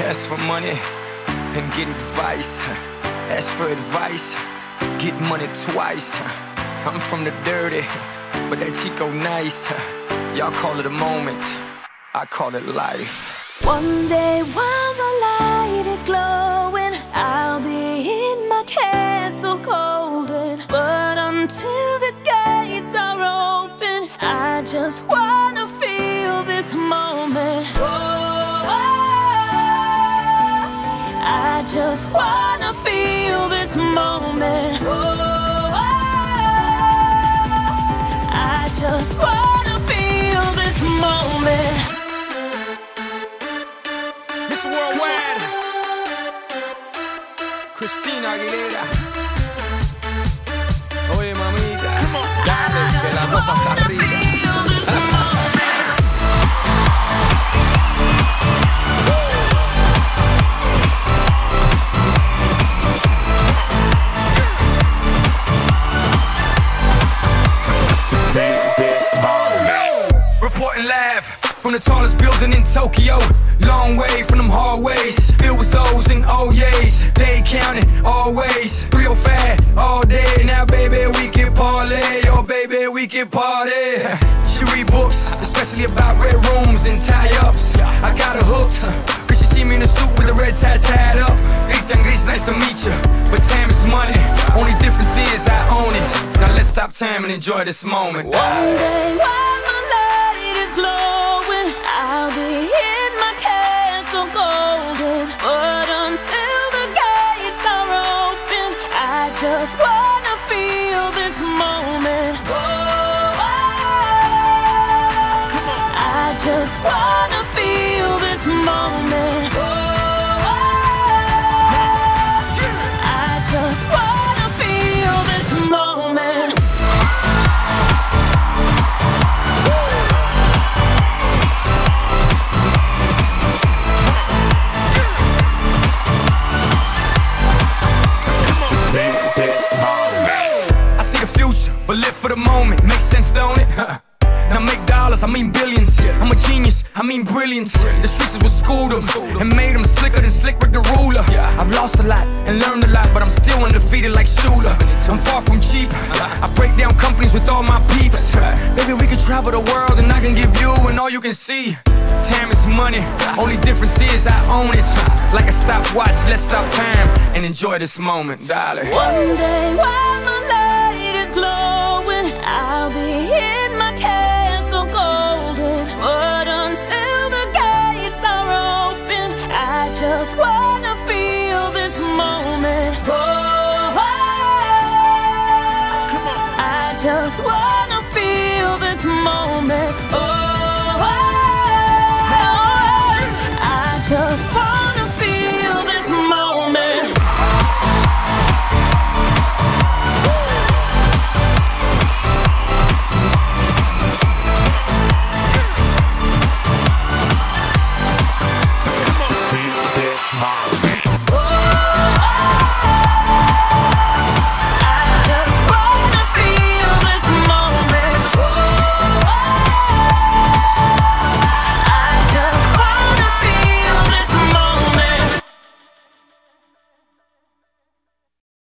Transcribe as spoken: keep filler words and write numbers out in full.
Ask for money and get advice. Ask for advice, get money twice. I'm from the dirty, but that Chico nice. Y'all call it a moment, I call it life. One day while the light is glowing, I'll be in my castle golden. But until the gates are open, I just wanna feel this moment. Oh, I just wanna feel this moment. Oh, I just wanna feel this moment. Miss Worldwide, Christina Aguilera. Oye, mamita, dale, que la cosa está arriba. Reporting live from the tallest building in Tokyo. Long way from them hallways, filled with O's and O's. They counting always, three oh five all day. Now baby we can parlay, oh baby we can party. She read books, especially about red rooms and tie-ups. I got her hooked, cause she see me in a suit with the red tie tied up. Ethan Gris, nice to meet you, but time is money. Only difference is I own it. Now let's stop time and enjoy this moment. One day while the light is glowing, I'll be in my castle golden. But until the gates are open, I just wanna feel this moment. Oh, I just wanna feel this moment. Oh, I just wanna feel this moment. But live for the moment, makes sense, don't it? Now make dollars, I mean billions. I'm a genius, I mean brilliance. The streets is what schooled them and made them slicker than Slick Rick the ruler. I've lost a lot and learned a lot, but I'm still undefeated like Shooter. I'm far from cheap, I break down companies with all my peeps. Baby, we could travel the world and I can give you and all you can see. Time is money, only difference is I own it. Like a stopwatch, let's stop time and enjoy this moment, darling. One day,